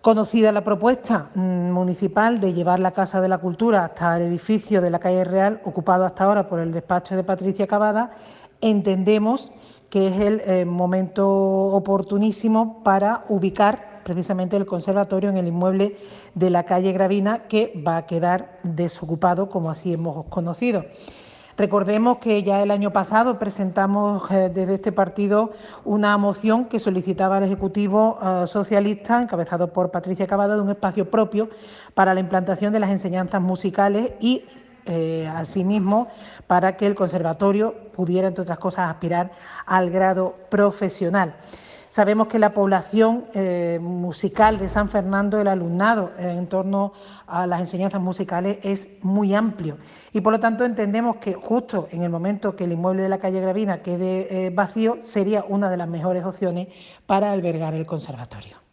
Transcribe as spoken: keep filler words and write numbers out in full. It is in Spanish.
Conocida la propuesta municipal de llevar la Casa de la Cultura hasta el edificio de la calle Real, ocupado hasta ahora por el despacho de Patricia Cavada, entendemos que es el eh, momento oportunísimo para ubicar precisamente el conservatorio en el inmueble de la calle Gravina, que va a quedar desocupado, como así hemos conocido. Recordemos que ya el año pasado presentamos eh, desde este partido una moción que solicitaba al Ejecutivo eh, socialista, encabezado por Patricia Cavada, de un espacio propio para la implantación de las enseñanzas musicales y, eh, asimismo, para que el conservatorio pudiera, entre otras cosas, aspirar al grado profesional. Sabemos que la población eh, musical de San Fernando, el alumnado en torno a las enseñanzas musicales es muy amplio y por lo tanto entendemos que justo en el momento que el inmueble de la calle Gravina quede eh, vacío sería una de las mejores opciones para albergar el conservatorio.